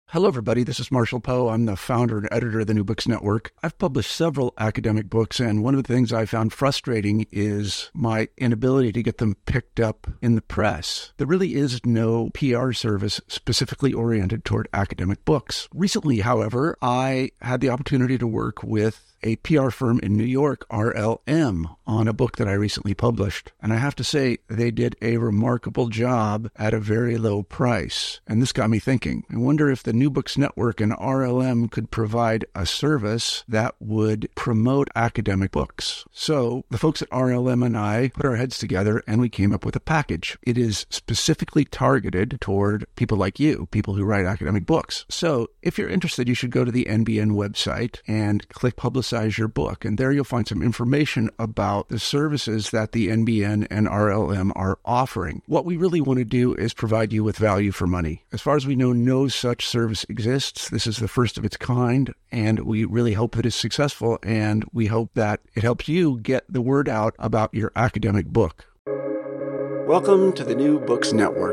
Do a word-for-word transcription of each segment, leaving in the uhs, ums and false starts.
Hello, everybody. This is Marshall Poe. I'm the founder and editor of the New Books Network. I've published several academic books, and one of the things I found frustrating is my inability to get them picked up in the press. There really is no P R service specifically oriented toward academic books. Recently, however, I had the opportunity to work with a P R firm in New York, R L M, on a book that I recently published. And I have to say, they did a remarkable job at a very low price. And this got me thinking. I wonder if the New Books Network and R L M could provide a service that would promote academic books. So the folks at R L M and I put our heads together and we came up with a package. It is specifically targeted toward people like you, people who write academic books. So if you're interested, you should go to the N B N website and click Publicize your book. And there you'll find some information about the services that the N B N and R L M are offering. What we really want to do is provide you with value for money. As far as we know, no such service exists. This is the first of its kind, and we really hope that it's successful, and we hope that it helps you get the word out about your academic book. Welcome to the New Books Network.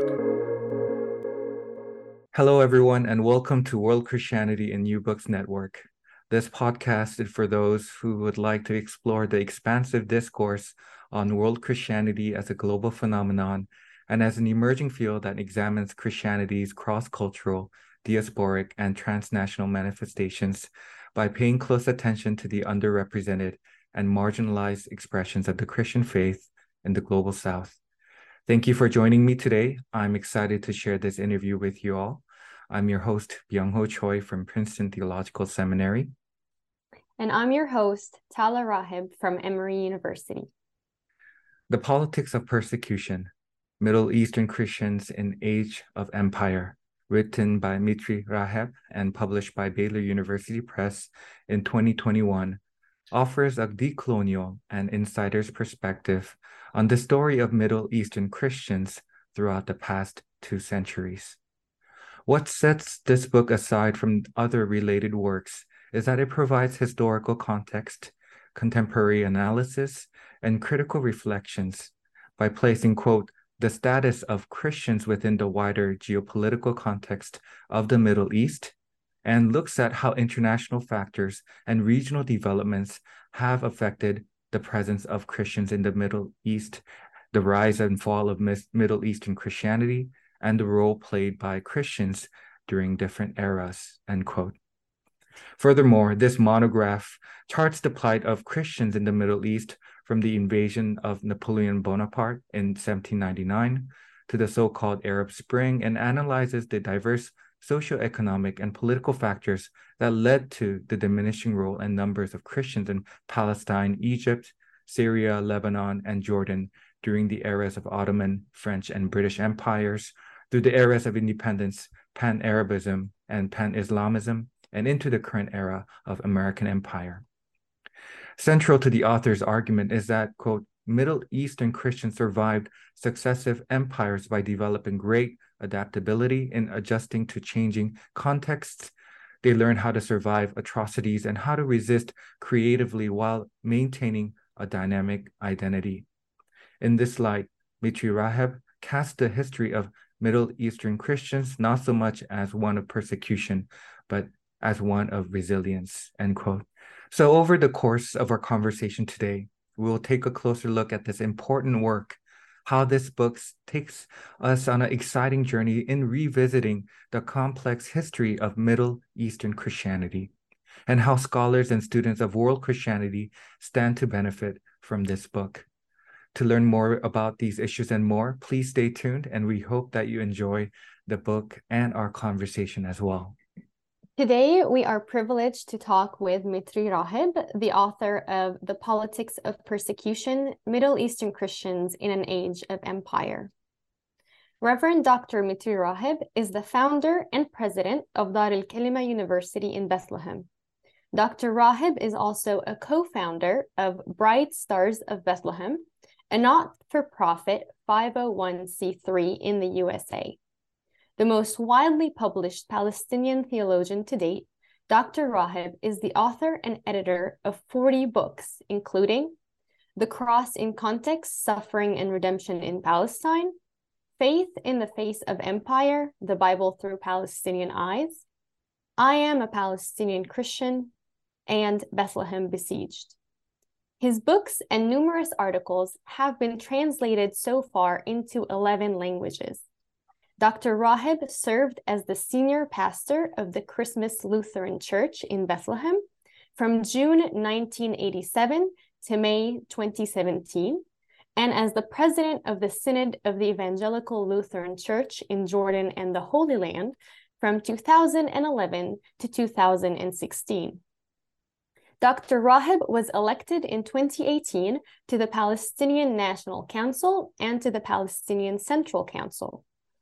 Hello, everyone, and welcome to World Christianity in New Books Network. This podcast is for those who would like to explore the expansive discourse on world Christianity as a global phenomenon and as an emerging field that examines Christianity's cross-cultural, diasporic, and transnational manifestations by paying close attention to the underrepresented and marginalized expressions of the Christian faith in the global South. Thank you for joining me today. I'm excited to share this interview with you all. I'm your host, Byung-Ho Choi from Princeton Theological Seminary. And I'm your host, Tala Rahib from Emory University. The Politics of Persecution, Middle Eastern Christians in Age of Empire, written by Mitri Raheb and published by Baylor University Press in twenty twenty-one, offers a decolonial and insider's perspective on the story of Middle Eastern Christians throughout the past two centuries. What sets this book aside from other related works is that it provides historical context, contemporary analysis, and critical reflections by placing, quote, the status of Christians within the wider geopolitical context of the Middle East, and looks at how international factors and regional developments have affected the presence of Christians in the Middle East, the rise and fall of Middle Eastern Christianity, and the role played by Christians during different eras, end quote. Furthermore, this monograph charts the plight of Christians in the Middle East from the invasion of Napoleon Bonaparte in seventeen ninety-nine to the so-called Arab Spring and analyzes the diverse socioeconomic and political factors that led to the diminishing role and numbers of Christians in Palestine, Egypt, Syria, Lebanon, and Jordan during the eras of Ottoman, French, and British empires, through the eras of independence, pan-Arabism, and pan-Islamism, and into the current era of American empire. Central to the author's argument is that, quote, Middle Eastern Christians survived successive empires by developing great adaptability in adjusting to changing contexts. They learned how to survive atrocities and how to resist creatively while maintaining a dynamic identity. In this light, Mitri Raheb casts the history of Middle Eastern Christians not so much as one of persecution, but as one of resilience, end quote. So over the course of our conversation today, we will take a closer look at this important work, how this book takes us on an exciting journey in revisiting the complex history of Middle Eastern Christianity, and how scholars and students of world Christianity stand to benefit from this book. To learn more about these issues and more, please stay tuned, and we hope that you enjoy the book and our conversation as well. Today, we are privileged to talk with Mitri Raheb, the author of The Politics of Persecution, Middle Eastern Christians in an Age of Empire. Reverend Doctor Mitri Raheb is the founder and president of Dar al-Kalima University in Bethlehem. Doctor Raheb is also a co-founder of Bright Stars of Bethlehem, a not-for-profit five oh one c three in the U S A. The most widely published Palestinian theologian to date, Doctor Raheb is the author and editor of forty books, including The Cross in Context, Suffering and Redemption in Palestine, Faith in the Face of Empire, The Bible Through Palestinian Eyes, I Am a Palestinian Christian, and Bethlehem Besieged. His books and numerous articles have been translated so far into eleven languages. Doctor Raheb served as the senior pastor of the Christmas Lutheran Church in Bethlehem from June nineteen eighty-seven to May twenty seventeen, and as the president of the Synod of the Evangelical Lutheran Church in Jordan and the Holy Land from two thousand eleven to two thousand sixteen. Doctor Raheb was elected in twenty eighteen to the Palestinian National Council and to the Palestinian Central Council.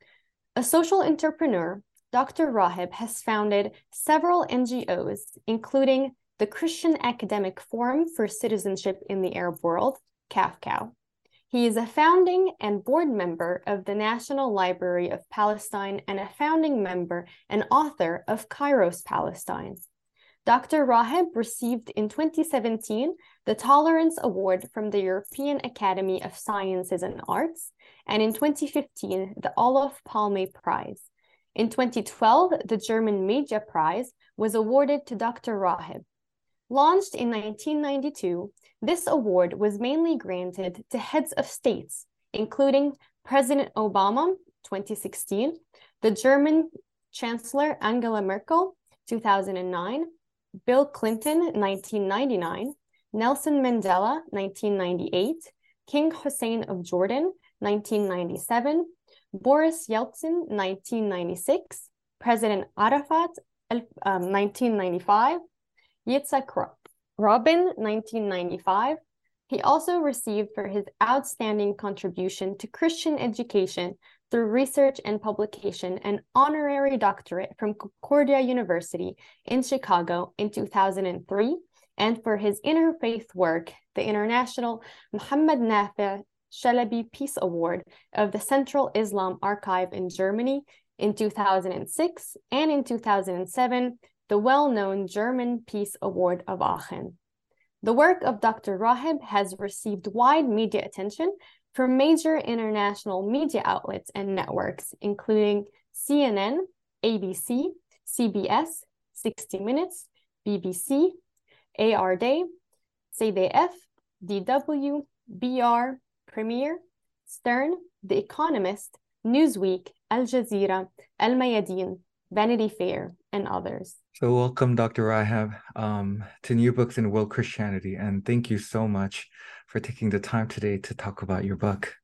A social entrepreneur, Doctor Raheb has founded several N G Os, including the Christian Academic Forum for Citizenship in the Arab World, C A F C O W. He is a founding and board member of the National Library of Palestine and a founding member and author of Kairos Palestine. Doctor Raheb received in twenty seventeen the Tolerance Award from the European Academy of Sciences and Arts, and in twenty fifteen the Olof Palme Prize. In twenty twelve, the German Media Prize was awarded to Doctor Raheb. Launched in nineteen ninety-two, this award was mainly granted to heads of states, including President Obama, twenty sixteen, the German Chancellor Angela Merkel, two thousand nine, Bill Clinton, nineteen ninety-nine, Nelson Mandela, nineteen ninety-eight, King Hussein of Jordan, nineteen ninety-seven, Boris Yeltsin, nineteen ninety-six, President Arafat, um, nineteen ninety-five, Yitzhak Rabin, nineteen ninety-five. He also received for his outstanding contribution to Christian education through research and publication an honorary doctorate from Concordia University in Chicago in two thousand three, and for his interfaith work, the International Muhammad Nafi Shalabi Peace Award of the Central Islam Archive in Germany in two thousand six, and in two thousand seven, the well-known German Peace Award of Aachen. The work of Doctor Raheb has received wide media attention from major international media outlets and networks, including C N N, A B C, C B S, sixty minutes, B B C, A R D, C D F, D W, B R, Premiere, Stern, The Economist, Newsweek, Al Jazeera, Al Mayadeen, Vanity Fair, and others. So welcome, Doctor Raheb, um, to New Books in World Christianity, and thank you so much for taking the time today to talk about your book.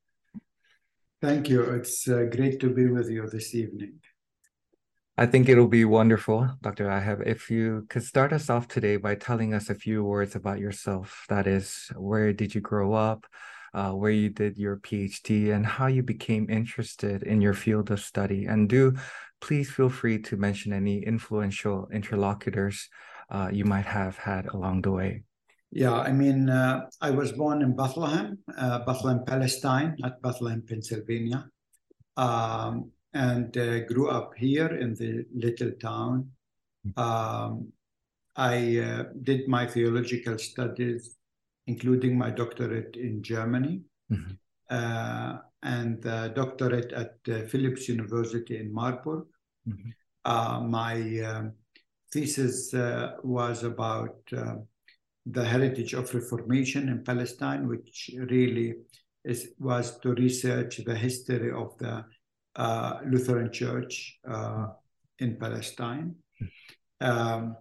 Thank you. It's uh, great to be with you this evening. I think it'll be wonderful, Doctor Raheb, if you could start us off today by telling us a few words about yourself. That is, where did you grow up, uh, where you did your PhD, and how you became interested in your field of study. And do please feel free to mention any influential interlocutors uh, you might have had along the way. Yeah, I mean, uh, I was born in Bethlehem, uh, Bethlehem, Palestine, not Bethlehem, Pennsylvania, um, and uh, grew up here in the little town. Um, I uh, did my theological studies, including my doctorate in Germany, mm-hmm. uh, and uh, doctorate at uh, Philipps University in Marburg. Mm-hmm. Uh, my um, thesis uh, was about uh, the heritage of Reformation in Palestine, which really is, was to research the history of the uh, Lutheran Church uh, in Palestine. Um,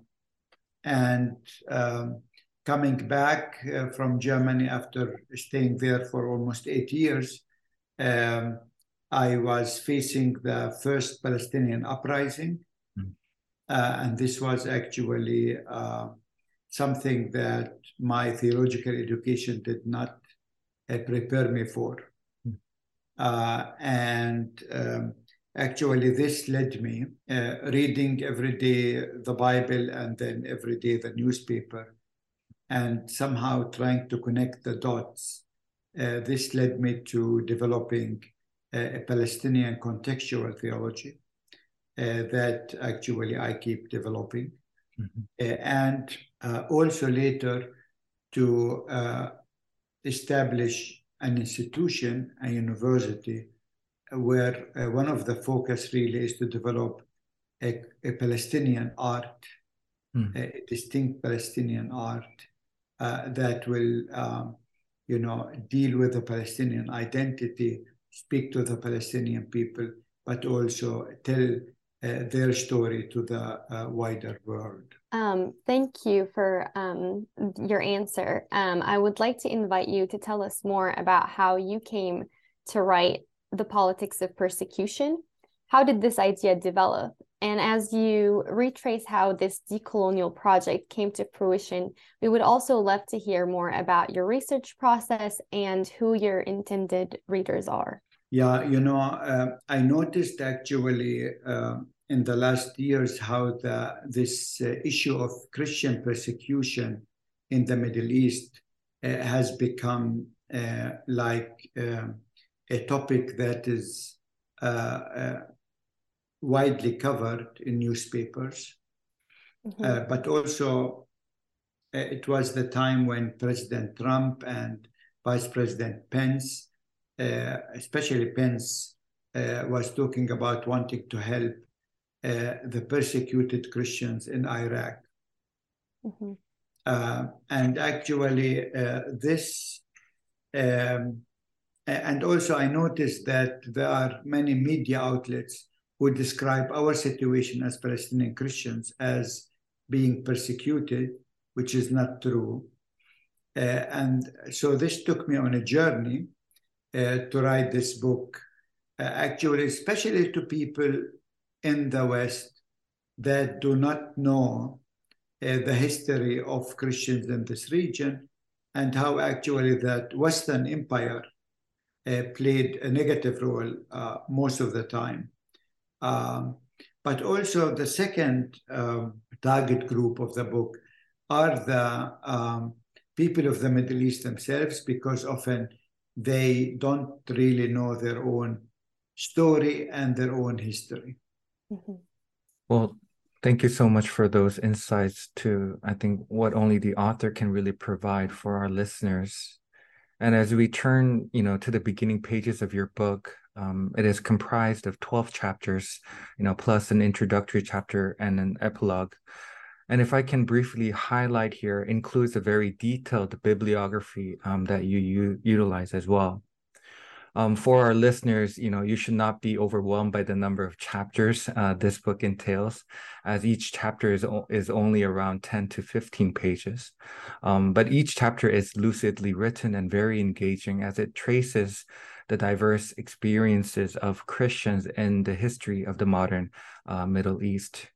and um, coming back uh, from Germany after staying there for almost eight years, um, I was facing the first Palestinian uprising. Mm. Uh, and this was actually uh, something that my theological education did not uh, prepare me for. Mm. Uh, and um, actually this led me uh, reading every day the Bible and then every day the newspaper, and somehow trying to connect the dots. Uh, this led me to developing uh, a Palestinian contextual theology uh, that actually I keep developing. Mm-hmm. uh, and uh, also later to uh, establish an institution, a university, where uh, one of the focus really is to develop a, a Palestinian art, Mm. a distinct Palestinian art uh, that will, um, you know, deal with the Palestinian identity, speak to the Palestinian people, but also tell uh, their story to the uh, wider world. Um, thank you for um, your answer. Um, I would like to invite you to tell us more about how you came to write The Politics of Persecution. How did this idea develop? And as you retrace how this decolonial project came to fruition, we would also love to hear more about your research process and who your intended readers are. Yeah, you know, uh, I noticed actually uh, in the last years how the this uh, issue of Christian persecution in the Middle East uh, has become uh, like uh, a topic that is uh, uh, widely covered in newspapers. Mm-hmm. Uh, but also, uh, it was the time when President Trump and Vice President Pence, uh, especially Pence, uh, was talking about wanting to help uh, the persecuted Christians in Iraq. Mm-hmm. Uh, and actually, uh, this, um, and also I noticed that there are many media outlets who describe our situation as Palestinian Christians as being persecuted, which is not true. Uh, and so this took me on a journey uh, to write this book, uh, actually, especially to people in the West that do not know uh, the history of Christians in this region and how actually that Western empire uh, played a negative role uh, most of the time. Um, but also the second um, target group of the book are the um, people of the Middle East themselves, because often they don't really know their own story and their own history. Mm-hmm. Well, thank you so much for those insights to, I think, what only the author can really provide for our listeners. And as we turn, you know, to the beginning pages of your book, um, it is comprised of twelve chapters, you know, plus an introductory chapter and an epilogue. And if I can briefly highlight here, includes a very detailed bibliography um, that you, you utilize as well. Um, for our listeners, you know, you should not be overwhelmed by the number of chapters uh, this book entails, as each chapter is, is only around ten to fifteen pages. Um, but each chapter is lucidly written and very engaging as it traces the diverse experiences of Christians in the history of the modern uh, Middle East.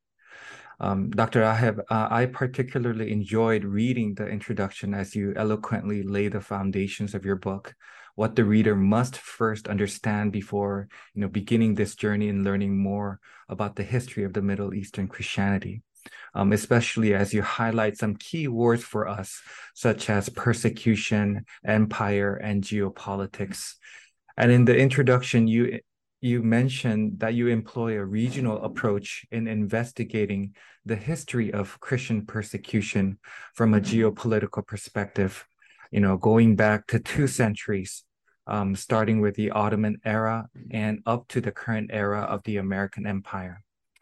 Um, Doctor Raheb, uh, I particularly enjoyed reading the introduction as you eloquently lay the foundations of your book, what the reader must first understand before, you know, beginning this journey and learning more about the history of the Middle Eastern Christianity, um, especially as you highlight some key words for us, such as persecution, empire, and geopolitics. And in the introduction, you You mentioned that you employ a regional approach in investigating the history of Christian persecution from a geopolitical perspective, you know, going back to two centuries, um, starting with the Ottoman era and up to the current era of the American Empire.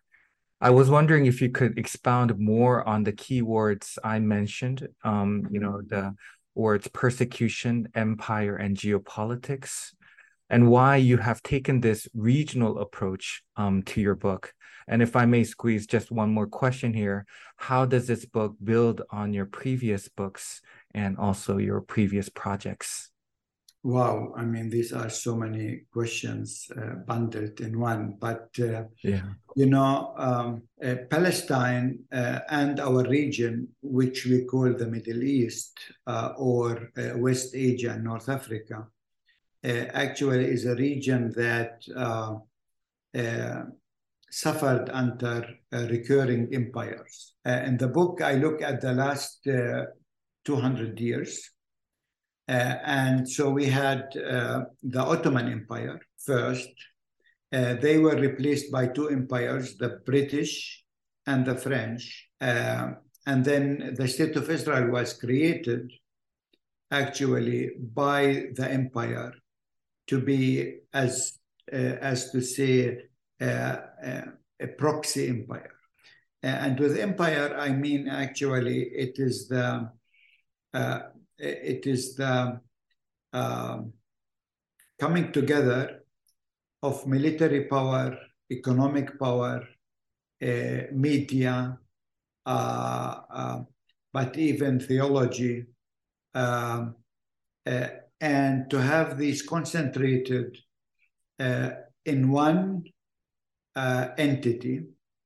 I was wondering if you could expound more on the key words I mentioned, um, you know, the words persecution, empire, and geopolitics, and why you have taken this regional approach um, to your book. And if I may squeeze just one more question here, how does this book build on your previous books and also your previous projects? Wow, I mean, these are so many questions uh, bundled in one, but uh, yeah. you know, um, uh, Palestine uh, and our region, which we call the Middle East uh, or uh, West Asia and North Africa, Uh, actually is a region that uh, uh, suffered under uh, recurring empires. Uh, in the book, I look at the last uh, two hundred years. Uh, and so we had uh, the Ottoman Empire first. Uh, they were replaced by two empires, the British and the French. Uh, and then the State of Israel was created actually by the empire to be, as uh, as to say, uh, uh, a proxy empire. And with empire, I mean, actually, it is the, uh, it is the um, coming together of military power, economic power, uh, media, uh, uh, but even theology, um, uh, and to have these concentrated uh, in one uh, entity,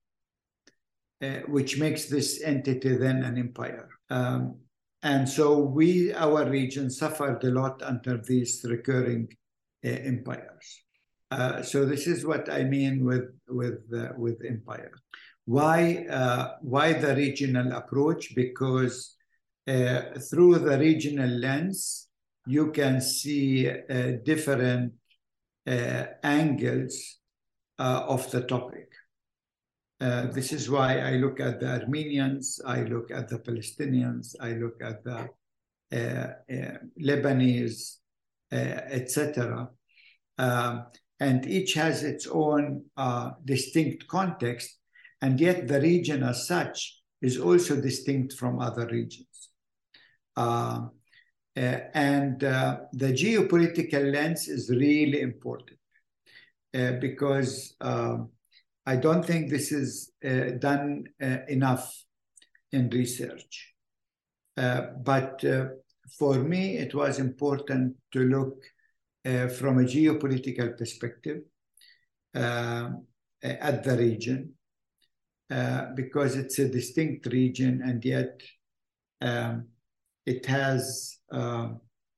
uh, which makes this entity then an empire. Um, and so we, our region, suffered a lot under these recurring uh, empires. Uh, so this is what I mean with with uh, with empire. Why uh, why the regional approach? Because uh, through the regional lens, you can see uh, different uh, angles uh, of the topic. Uh, this is why I look at the Armenians, I look at the Palestinians, I look at the uh, uh, Lebanese, uh, et cetera. Um, and each has its own uh, distinct context, and yet the region as such is also distinct from other regions. Uh, uh, and uh, the geopolitical lens is really important uh, because um, I don't think this is uh, done uh, enough in research. Uh, but uh, for me, it was important to look uh, from a geopolitical perspective uh, at the region, uh, because it's a distinct region, and yet um, it has, uh,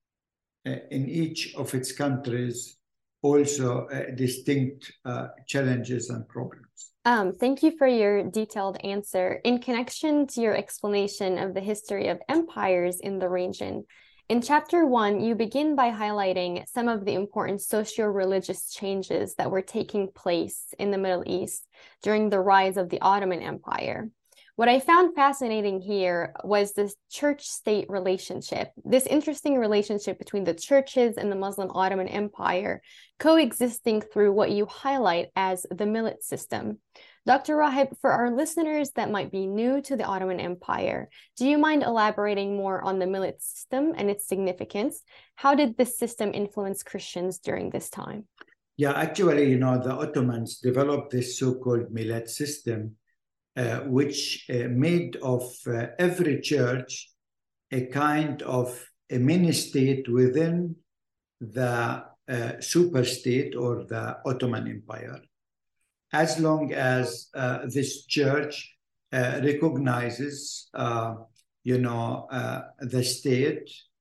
in each of its countries, also uh, distinct uh, challenges and problems. Um, thank you for your detailed answer. In connection to your explanation of the history of empires in the region, in chapter one, you begin by highlighting some of the important socio-religious changes that were taking place in the Middle East during the rise of the Ottoman Empire. What I found fascinating here was this church-state relationship, this interesting relationship between the churches and the Muslim Ottoman Empire coexisting through what you highlight as the millet system. Doctor Raheb, for our listeners that might be new to the Ottoman Empire, do you mind elaborating more on the millet system and its significance? How did this system influence Christians during this time? Yeah, actually, you know, the Ottomans developed this so-called millet system, Uh, which uh, made of uh, every church a kind of a mini state within the uh, super state or the Ottoman Empire, as long as uh, this church uh, recognizes, uh, you know, uh, the state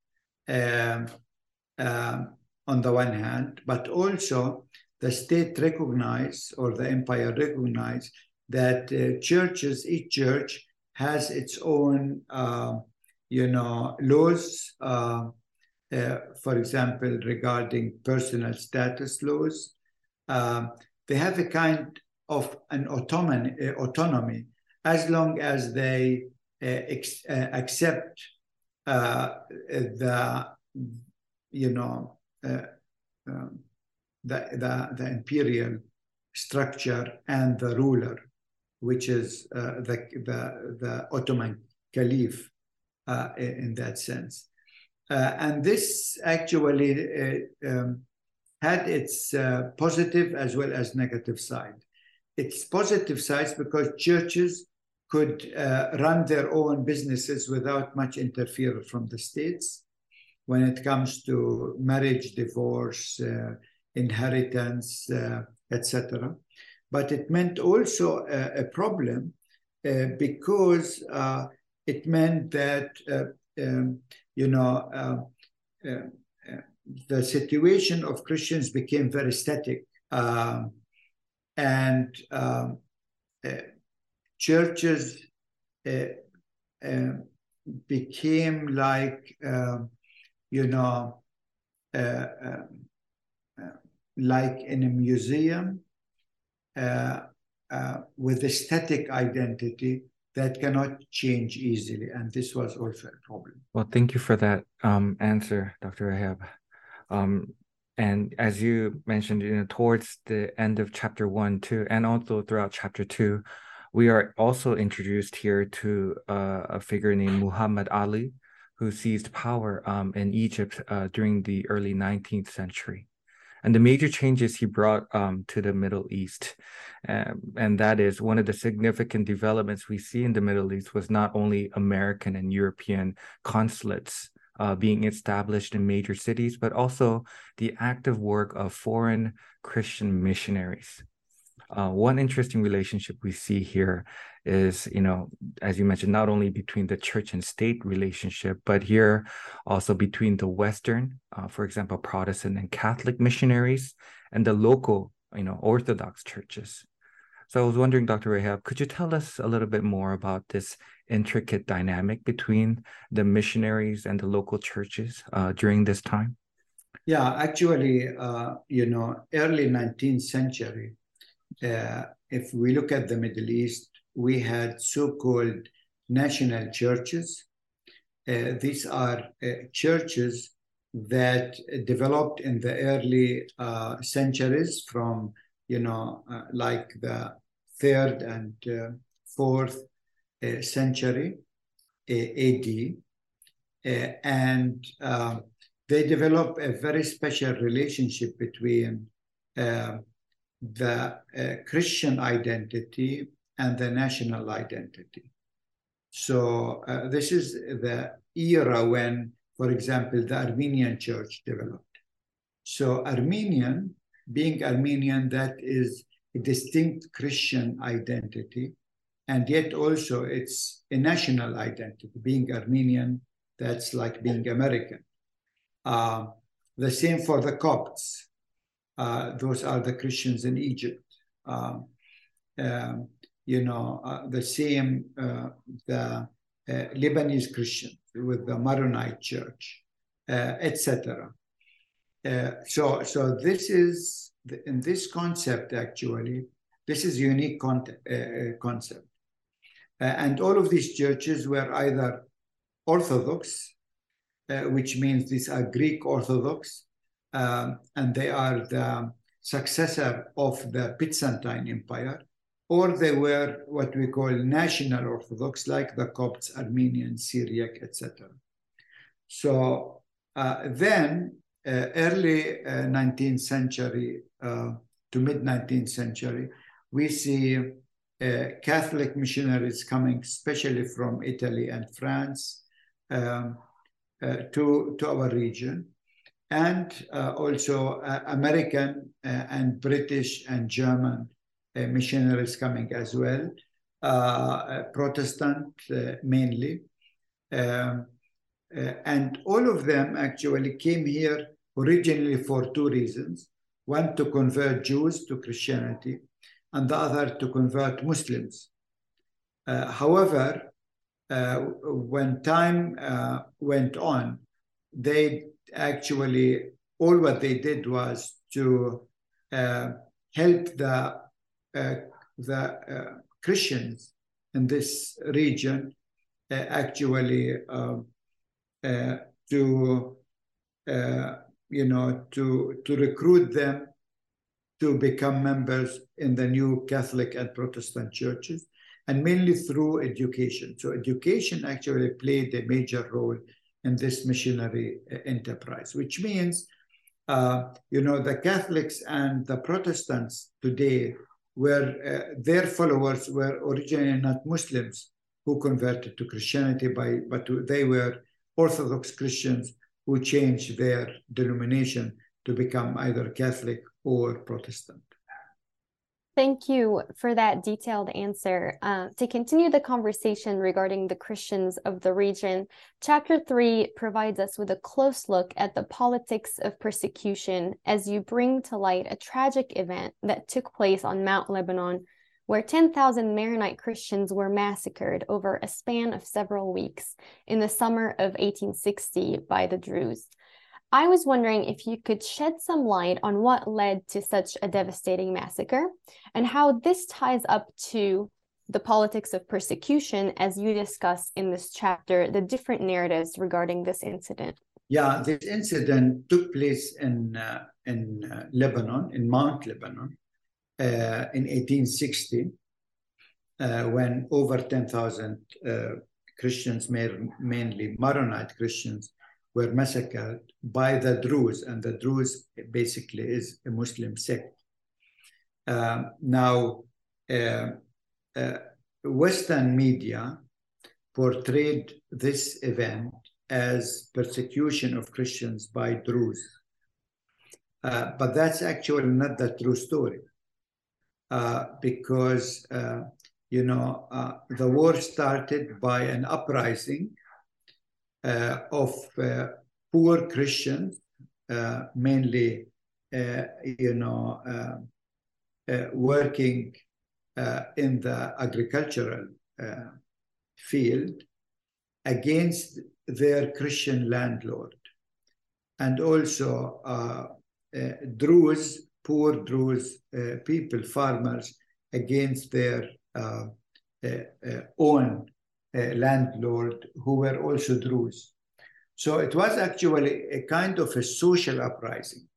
um, uh, on the one hand, but also the state recognize, or the empire recognize, that uh, churches, each church has its own, uh, you know, laws, uh, uh, for example, regarding personal status laws. Uh, they have a kind of an autonomy, uh, autonomy as long as they uh, ex- uh, accept uh, the, you know, uh, um, the, the, the imperial structure and the ruler, which is uh, the, the, the Ottoman Caliph uh, in that sense. Uh, and this actually uh, um, had its uh, positive as well as negative side. Its positive sides because churches could uh, run their own businesses without much interference from the states when it comes to marriage, divorce, uh, inheritance, uh, et cetera. But it meant also a, a problem uh, because uh, it meant that, uh, um, you know, uh, uh, uh, the situation of Christians became very static. Um, and um, uh, churches uh, uh, became like, uh, you know, uh, uh, uh, like in a museum, Uh, uh, with a static identity that cannot change easily. And this was also a problem. Well, thank you for that um, answer, Doctor Raheb. Um, And as you mentioned, you know, towards the end of chapter one, too, and also throughout chapter two, we are also introduced here to uh, a figure named Muhammad Ali, who seized power um, in Egypt uh, during the early nineteenth century. And the major changes he brought um, to the Middle East. Um, and that is one of the significant developments we see in the Middle East was not only American and European consulates uh, being established in major cities, but also the active work of foreign Christian missionaries. Uh, one interesting relationship we see here is, you know, as you mentioned, not only between the church and state relationship, but here also between the Western, uh, for example, Protestant and Catholic missionaries and the local, you know, Orthodox churches. So I was wondering, Doctor Rahab, could you tell us a little bit more about this intricate dynamic between the missionaries and the local churches uh, during this time? Yeah, actually, uh, you know, early nineteenth century, Uh, if we look at the Middle East, we had so-called national churches. Uh, these are uh, churches that developed in the early uh, centuries from, you know, uh, like the third and uh, fourth uh, century uh, A D. Uh, and uh, they developed a very special relationship between uh, the uh, Christian identity and the national identity. So uh, this is the era when, for example, the Armenian church developed. So Armenian, being Armenian, that is a distinct Christian identity, and yet also it's a national identity. Being Armenian, that's like being American. Uh, the same for the Copts. Uh, those are the Christians in Egypt. Um, um, you know, uh, the same, uh, the uh, Lebanese Christians with the Maronite Church, uh, et cetera. Uh, so, so this is, in this concept, actually, this is a unique con uh, concept. Uh, and all of these churches were either Orthodox, uh, which means these are Greek Orthodox, Um, and they are the successor of the Byzantine Empire, or they were what we call national Orthodox, like the Copts, Armenian, Syriac, et cetera. So uh, then, uh, early uh, nineteenth century uh, to mid-nineteenth century, we see uh, Catholic missionaries coming, especially from Italy and France, um, uh, to, to our region. And uh, also uh, American uh, and British and German uh, missionaries coming as well, uh, Protestant uh, mainly. Um, uh, and all of them actually came here originally for two reasons. One, to convert Jews to Christianity, and the other to convert Muslims. Uh, however, uh, when time uh, went on, they actually, all what they did was to uh, help the, uh, the uh, Christians in this region uh, actually uh, uh, to, uh, you know, to, to recruit them to become members in the new Catholic and Protestant churches, and mainly through education. So education actually played a major role in this missionary enterprise, which means, uh, you know, the Catholics and the Protestants today were, uh, their followers were originally not Muslims who converted to Christianity, by, but they were Orthodox Christians who changed their denomination to become either Catholic or Protestant. Thank you for that detailed answer. Uh, to continue the conversation regarding the Christians of the region, chapter three provides us with a close look at the politics of persecution as you bring to light a tragic event that took place on Mount Lebanon, where ten thousand Maronite Christians were massacred over a span of several weeks in the summer of eighteen sixty by the Druze. I was wondering if you could shed some light on what led to such a devastating massacre and how this ties up to the politics of persecution as you discuss in this chapter the different narratives regarding this incident. Yeah, this incident took place in uh, in uh, Lebanon, in Mount Lebanon, uh, in eighteen sixty, uh, when over ten thousand uh, Christians, mainly Maronite Christians, were massacred by the Druze, and the Druze basically is a Muslim sect. Uh, now, uh, uh, Western media portrayed this event as persecution of Christians by Druze. Uh, but that's actually not the true story, uh, because, uh, you know, uh, the war started by an uprising uh, of uh, poor Christians, uh, mainly, uh, you know, uh, uh, working uh, in the agricultural uh, field against their Christian landlord. And also uh, uh, Druze, poor Druze uh, people, farmers, against their uh, uh, uh, own uh, landlord, who were also Druze. So it was actually a kind of a social uprising.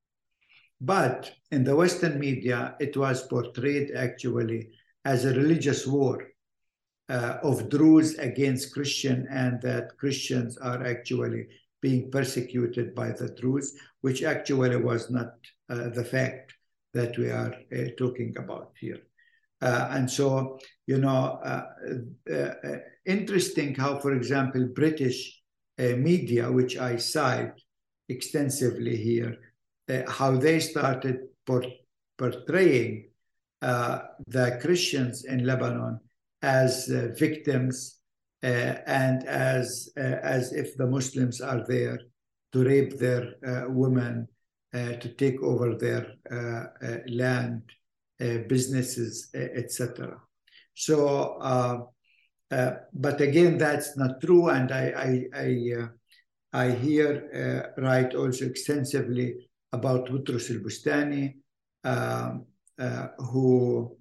But in the Western media, it was portrayed actually as a religious war uh, of Druze against Christian, and that Christians are actually being persecuted by the Druze, which actually was not uh, the fact that we are uh, talking about here. Uh, and so, you know, uh, uh, interesting how, for example, British uh, media, which I cite extensively here, uh, how they started por portraying uh, the Christians in Lebanon as uh, victims, Uh, and as uh, as if the Muslims are there to rape their uh, women, uh, to take over their uh, uh, land, uh, businesses, uh, et cetera. So, uh, uh, but again, that's not true, and I I I, uh, I hear uh, write also extensively about Boutros el-Bustani, uh, uh, who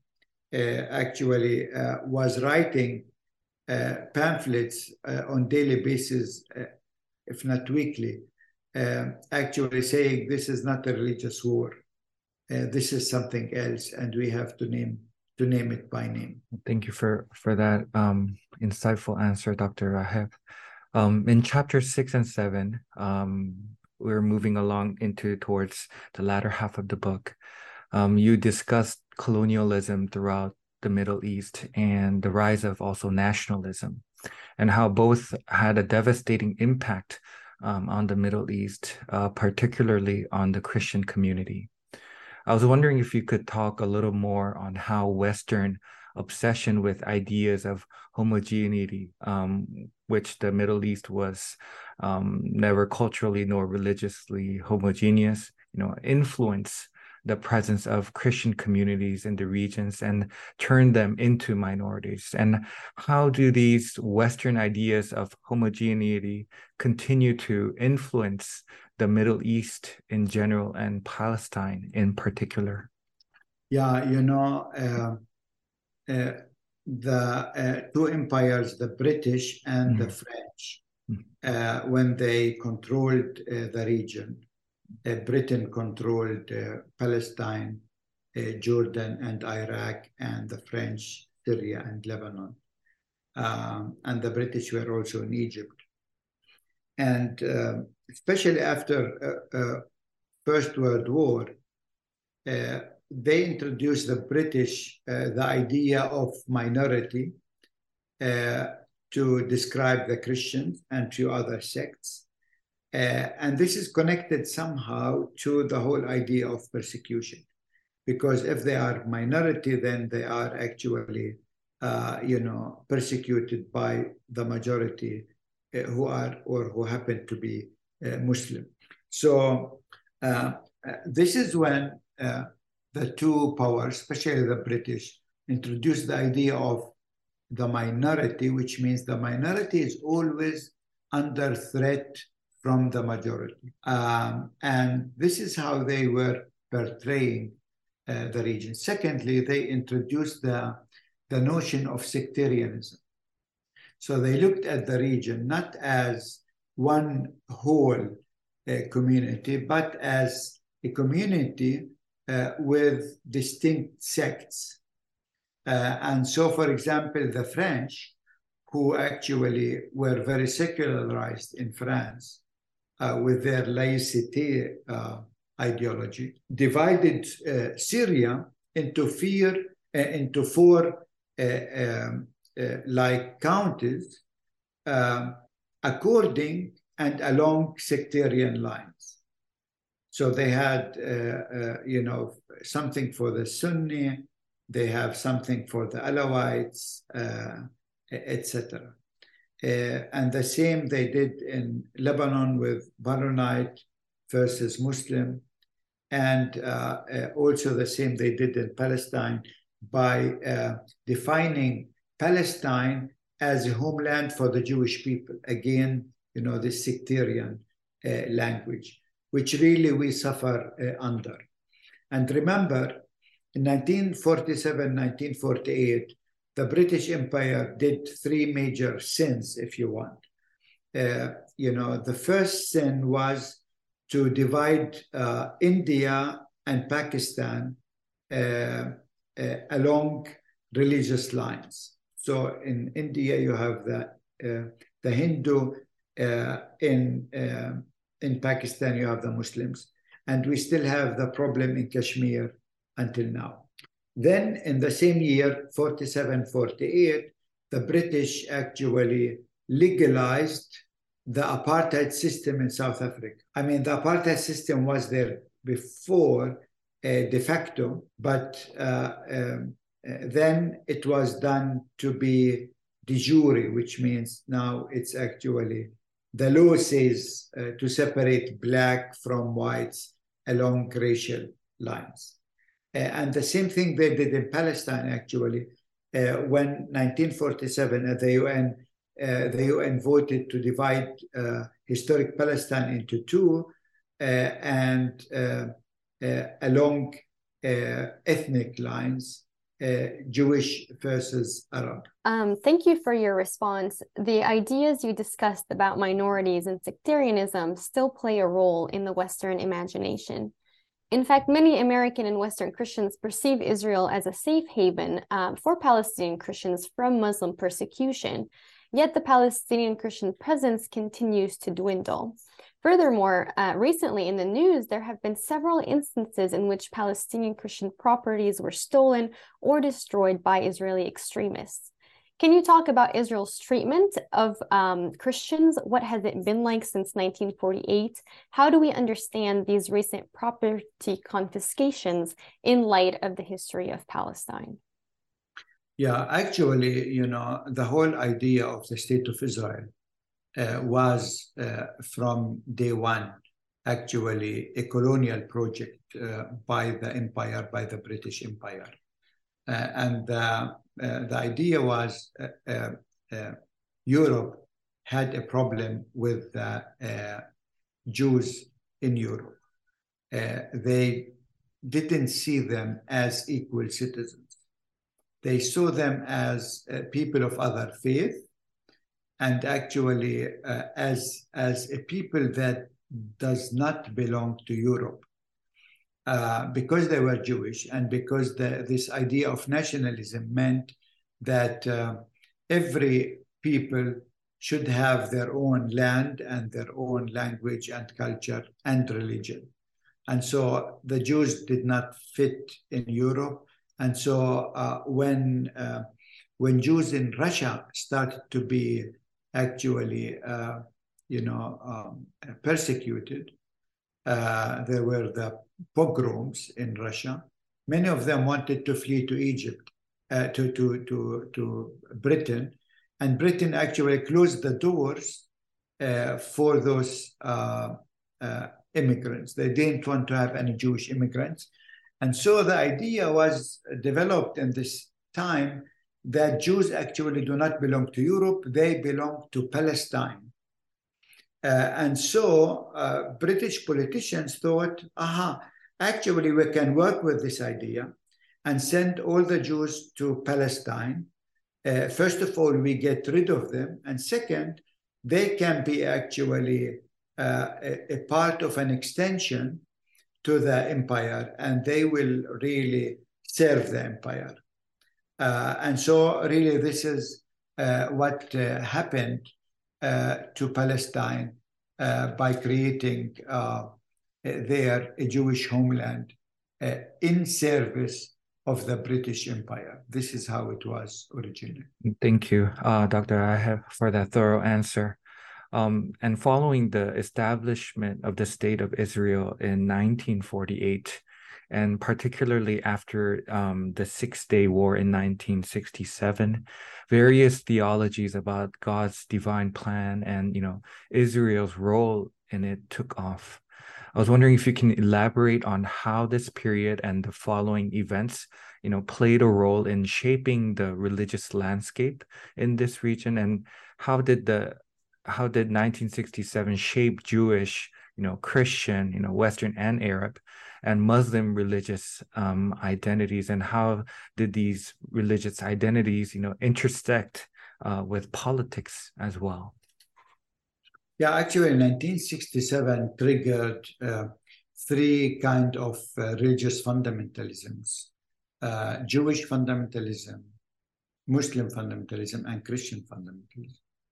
uh, actually uh, was writing Uh, pamphlets uh, on daily basis, uh, if not weekly, uh, actually saying this is not a religious war. Uh, this is something else, and we have to name to name it by name. Thank you for for that um, insightful answer, Doctor Raheb. Um, in chapter six and seven, um, we're moving along into towards the latter half of the book. Um, you discussed colonialism throughout the Middle East and the rise of also nationalism, and how both had a devastating impact um, on the Middle East, uh, particularly on the Christian community. I was wondering if you could talk a little more on how Western obsession with ideas of homogeneity, um, which the Middle East was um, never culturally nor religiously homogeneous, you know, influence the presence of Christian communities in the regions and turn them into minorities? And how do these Western ideas of homogeneity continue to influence the Middle East in general and Palestine in particular? Yeah, you know, uh, uh, the uh, two empires, the British and mm-hmm. the French, mm-hmm. uh, when they controlled uh, the region, Uh, Britain controlled uh, Palestine, uh, Jordan, and Iraq, and the French, Syria, and Lebanon. Um, and the British were also in Egypt. And uh, especially after uh, uh, First World War, uh, they introduced the British, uh, the idea of minority uh, to describe the Christians and few other sects. Uh, and this is connected somehow to the whole idea of persecution, because if they are minority, then they are actually, uh, you know, persecuted by the majority uh, who are or who happen to be uh, Muslim. So uh, this is when uh, the two powers, especially the British, introduced the idea of the minority, which means the minority is always under threat from the majority. Um, and this is how they were portraying uh, the region. Secondly, they introduced the, the notion of sectarianism. So they looked at the region not as one whole uh, community, but as a community uh, with distinct sects. Uh, and so, for example, the French, who actually were very secularized in France uh, with their laïcité uh, ideology, divided uh, Syria into, fear, uh, into four uh, um, uh, like counties uh, according and along sectarian lines. So they had, uh, uh, you know, something for the Sunni, they have something for the Alawites, uh, et cetera. Uh, and the same they did in Lebanon with Maronite versus Muslim, and uh, uh, also the same they did in Palestine by uh, defining Palestine as a homeland for the Jewish people. Again, you know, this sectarian uh, language, which really we suffer uh, under. And remember, in nineteen forty-seven, nineteen forty-eight, the British Empire did three major sins, if you want. Uh, you know, the first sin was to divide uh, India and Pakistan uh, uh, along religious lines. So in India, you have the, uh, the Hindu, uh, in, uh, in Pakistan, you have the Muslims. And we still have the problem in Kashmir until now. Then in the same year, forty-seven, forty-eight, the British actually legalized the apartheid system in South Africa. I mean, the apartheid system was there before uh, de facto, but uh, um, uh, then it was done to be de jure, which means now it's actually, the law says uh, to separate black from whites along racial lines. Uh, and the same thing they did in Palestine, actually, uh, when nineteen forty-seven at the U N, uh, the U N voted to divide uh, historic Palestine into two, uh, and uh, uh, along uh, ethnic lines, uh, Jewish versus Arab. Um, thank you for your response. The ideas you discussed about minorities and sectarianism still play a role in the Western imagination. In fact, many American and Western Christians perceive Israel as a safe haven um, for Palestinian Christians from Muslim persecution, yet the Palestinian Christian presence continues to dwindle. Furthermore, uh, recently in the news, there have been several instances in which Palestinian Christian properties were stolen or destroyed by Israeli extremists. Can you talk about Israel's treatment of um, Christians? What has it been like since nineteen forty-eight? How do we understand these recent property confiscations in light of the history of Palestine? Yeah, actually, you know, the whole idea of the State of Israel uh, was uh, from day one, actually, a colonial project uh, by the empire, by the British Empire. Uh, and uh, uh, the idea was uh, uh, uh, Europe had a problem with the uh, Jews in Europe. Uh, they didn't see them as equal citizens. They saw them as uh, people of other faith, and actually uh, as, as a people that does not belong to Europe. Uh, because they were Jewish, and because the, this idea of nationalism meant that uh, every people should have their own land and their own language and culture and religion. And so the Jews did not fit in Europe. And so uh, when, uh, when Jews in Russia started to be actually, uh, you know, um, persecuted, uh, there were the pogroms in Russia. Many of them wanted to flee to Egypt, uh, to, to, to, to Britain, and Britain actually closed the doors uh, for those uh, uh, immigrants. They didn't want to have any Jewish immigrants. And so the idea was developed in this time that Jews actually do not belong to Europe, they belong to Palestine. Uh, and so uh, British politicians thought, aha, actually we can work with this idea and send all the Jews to Palestine. Uh, first of all, we get rid of them. And second, they can be actually uh, a, a part of an extension to the empire, and they will really serve the empire. Uh, and so really this is uh, what uh, happened uh, to Palestine uh, by creating uh, there a Jewish homeland uh, in service of the British Empire. This is how it was originally. Thank you, uh, Doctor Raheb, for that thorough answer. Um, and following the establishment of the State of Israel in nineteen forty-eight, and particularly after um, the Six-Day War in nineteen sixty-seven, various theologies about God's divine plan and, you know, Israel's role in it took off. I was wondering if you can elaborate on how this period and the following events, you know, played a role in shaping the religious landscape in this region, and how did the how did nineteen sixty-seven shape Jewish, you know, Christian, you know, Western and Arab and Muslim religious um, identities, and how did these religious identities, you know, intersect uh, with politics as well? Yeah, actually, nineteen sixty-seven triggered uh, three kind of uh, religious fundamentalisms: uh, Jewish fundamentalism, Muslim fundamentalism, and Christian fundamentalism.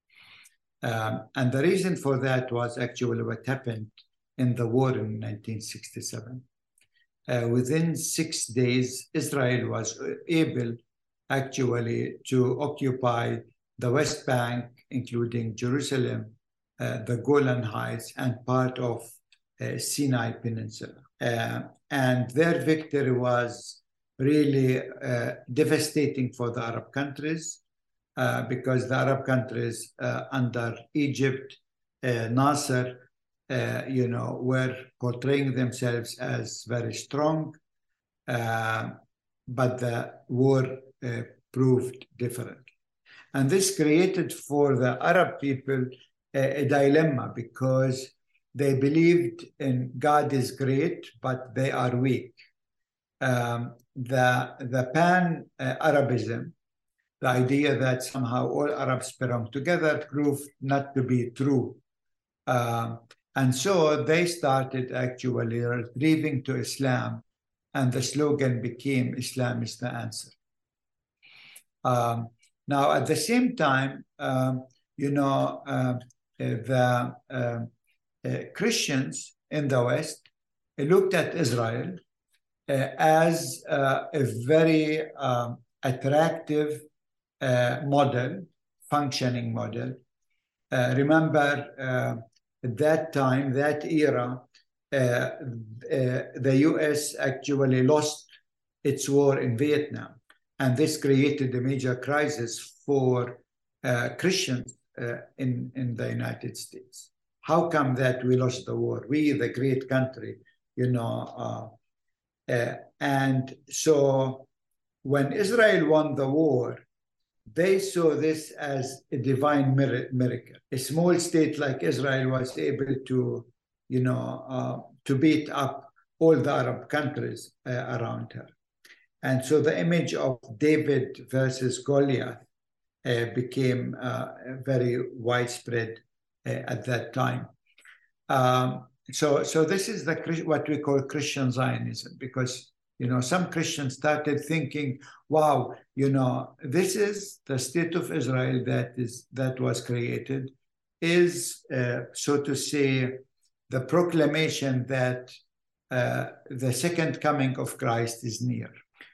Um, and the reason for that was actually what happened in the war in nineteen sixty-seven. Uh, within six days, Israel was able actually to occupy the West Bank, including Jerusalem, uh, the Golan Heights, and part of uh, Sinai Peninsula. Uh, and their victory was really uh, devastating for the Arab countries, uh, because the Arab countries uh, under Egypt, uh, Nasser, uh, you know, were portraying themselves as very strong, uh, but the war uh, proved different. And this created for the Arab people a, a dilemma, because they believed in God is great, but they are weak. Um, the the pan-Arabism, the idea that somehow all Arabs belong together, proved not to be true. Um, and so they started actually retrieving to Islam, and the slogan became Islam is the answer. Um, now, at the same time, um, you know, uh, the uh, uh, Christians in the West looked at Israel uh, as uh, a very um, attractive uh, model, functioning model. Uh, remember, uh, at that time, that era, uh, uh, the U S actually lost its war in Vietnam. And this created a major crisis for uh, Christians uh, in, in the United States. How come that we lost the war? We, the great country, you know. Uh, uh, and so when Israel won the war, they saw this as a divine miracle. A small state like Israel was able to, you know, uh, to beat up all the Arab countries uh, around her. And so the image of David versus Goliath uh, became uh, very widespread uh, at that time. Um, so, so this is the what we call Christian Zionism, because, you know, some Christians started thinking, wow, you know, this is the state of Israel that is that was created, is, uh, so to say, the proclamation that uh, the second coming of Christ is near.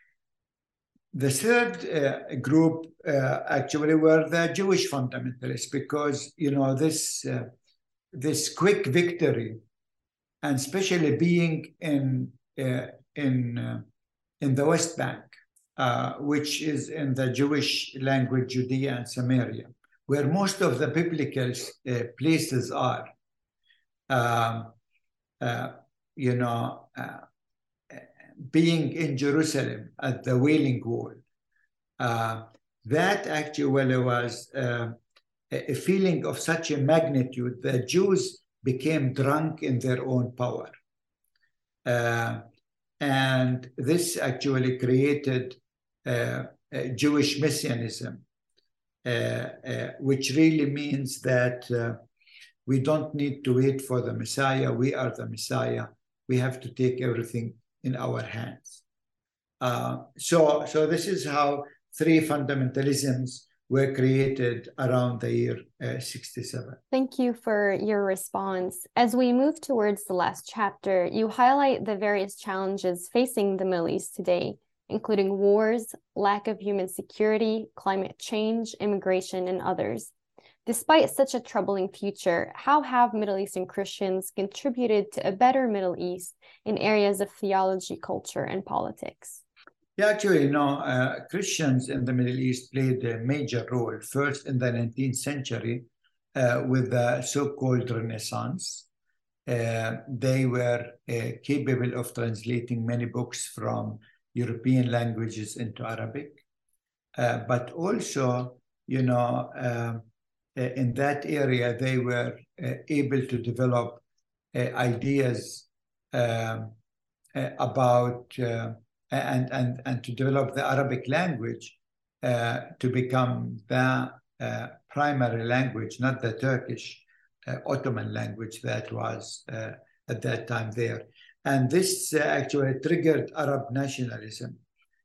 The third uh, group uh, actually were the Jewish fundamentalists, because, you know, this, uh, this quick victory, and especially being in, uh, in, uh, in the West Bank, uh, which is in the Jewish language, Judea and Samaria, where most of the biblical uh, places are, um, uh, you know, uh, being in Jerusalem at the Wailing Wall, uh, that actually was uh, a feeling of such a magnitude that Jews became drunk in their own power. Uh, and this actually created uh, Jewish messianism, uh, uh, which really means that uh, We don't need to wait for the Messiah. We are the Messiah. We have to take everything in our hands. Uh, so, so this is how three fundamentalisms were created around the year uh, sixty-seven. Thank you for your response. As we move towards the last chapter, you highlight the various challenges facing the Middle East today, including wars, lack of human security, climate change, immigration, and others. Despite such a troubling future, how have Middle Eastern Christians contributed to a better Middle East in areas of theology, culture, and politics? Yeah, actually, you know, uh, Christians in the Middle East played a major role, first in the nineteenth century uh, with the so-called Renaissance. Uh, they were uh, capable of translating many books from European languages into Arabic. Uh, but also, you know, uh, in that area, they were uh, able to develop uh, ideas um, uh, about uh, and, and, and to develop the Arabic language uh, to become the uh, primary language, not the Turkish uh, Ottoman language that was uh, at that time there. And this uh, actually triggered Arab nationalism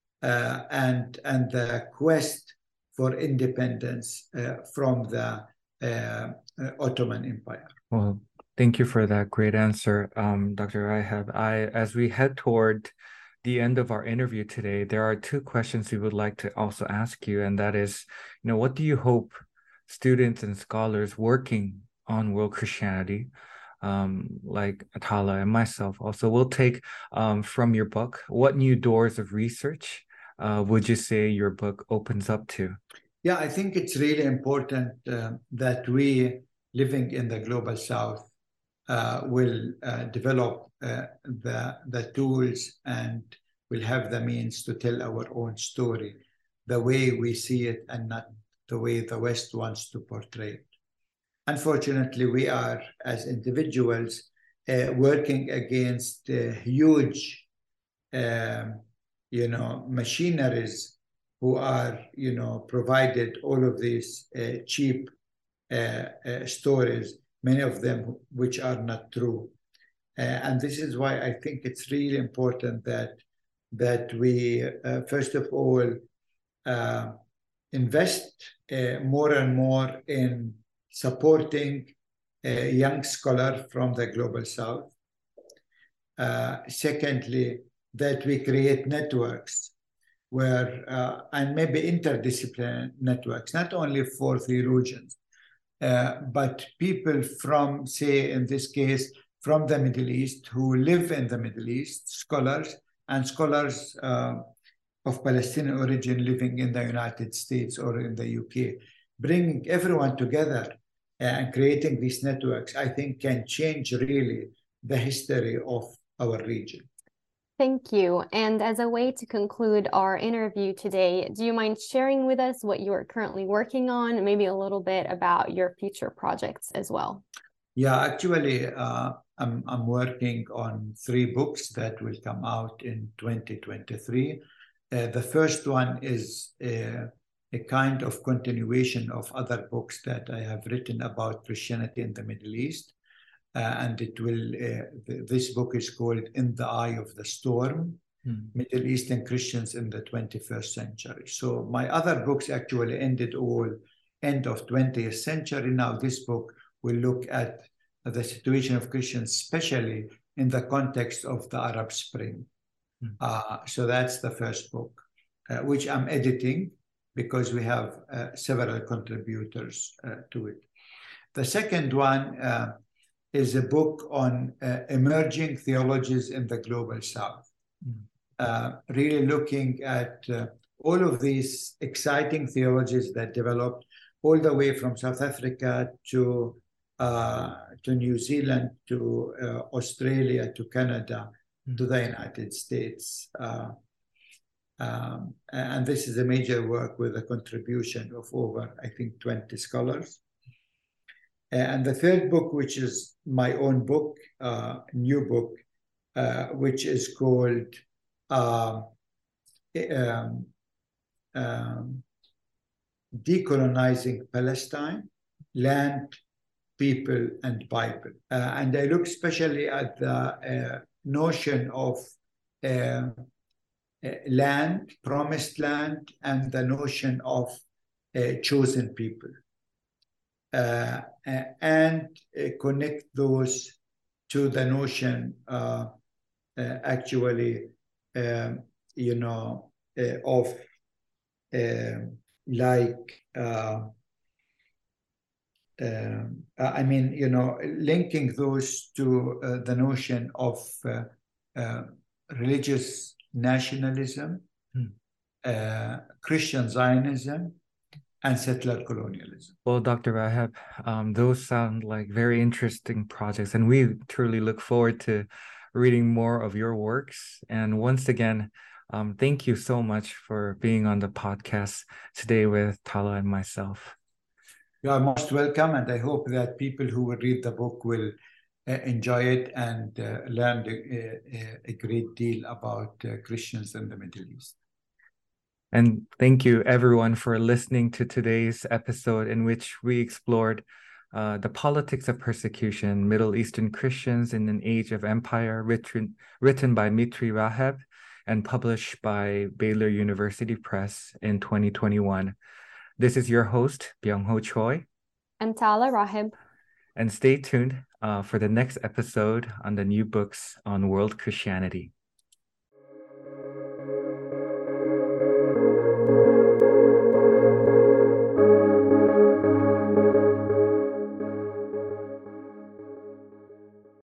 uh, and, and the quest for independence uh, from the uh, uh, Ottoman Empire. Well, thank you for that great answer, um, Doctor Raheb. I, as we head toward the end of our interview today, there are two questions we would like to also ask you, and that is, you know, what do you hope students and scholars working on world Christianity, um, like Atala and myself also, will take um, from your book? What new doors of research uh, would you say your book opens up to? Yeah, I think it's really important uh, that we, living in the global South, uh, will uh, develop uh, the, the tools and will have the means to tell our own story the way we see it and not the way the West wants to portray it. Unfortunately, we are, as individuals, uh, working against uh, huge, um, you know, machineries who are, you know, provided all of these uh, cheap uh, uh, stories, many of them which are not true. Uh, and this is why I think it's really important that, that we, uh, first of all, uh, invest uh, more and more in supporting a young scholar from the Global South. Uh, secondly, that we create networks where, uh, and maybe interdisciplinary networks, not only for theologians, uh, but people from, say, in this case, from the Middle East who live in the Middle East, scholars and scholars uh, of Palestinian origin living in the United States or in the U K. Bringing everyone together and creating these networks, I think, can change really the history of our region. Thank you. And as a way to conclude our interview today, do you mind sharing with us what you are currently working on, maybe a little bit about your future projects as well? Yeah, actually, uh, I'm, I'm working on three books that will come out in twenty twenty-three. Uh, the first one is a, a kind of continuation of other books that I have written about Christianity in the Middle East. Uh, and it will, uh, th this book is called In the Eye of the Storm, mm. Middle Eastern Christians in the twenty-first century. So my other books actually ended all end of twentieth century. Now this book will look at the situation of Christians, especially in the context of the Arab Spring. Mm. Uh, so that's the first book, uh, which I'm editing because we have uh, several contributors uh, to it. The second one uh, is a book on uh, emerging theologies in the Global South, mm. uh, really looking at uh, all of these exciting theologies that developed all the way from South Africa to, uh, to New Zealand, to uh, Australia, to Canada, mm. to the United States. Uh, um, and this is a major work with a contribution of over, I think, twenty scholars. And the third book, which is my own book, uh, new book, uh, which is called uh, um, um, Decolonizing Palestine, Land, people, and Bible. Uh, and I look especially at the uh, notion of uh, uh, land, promised land, and the notion of uh, chosen people. Uh, and uh, connect those to the notion uh, uh, actually, um, you know, uh, of uh, like, uh, um, I mean, you know, linking those to uh, the notion of uh, uh, religious nationalism, Hmm. uh, Christian Zionism, and settler colonialism. Well, Doctor Raheb, um, those sound like very interesting projects, and we truly look forward to reading more of your works. And once again, um, thank you so much for being on the podcast today with Tala and myself. You are most welcome, and I hope that people who will read the book will uh, enjoy it and uh, learn a, a great deal about uh, Christians in the Middle East. And thank you, everyone, for listening to today's episode in which we explored uh, the politics of persecution, Middle Eastern Christians in an Age of Empire, written, written by Mitri Raheb and published by Baylor University Press in twenty twenty-one. This is your host, Byung-Ho Choi. And Tala Raheb. And stay tuned uh, for the next episode on the new books on world Christianity.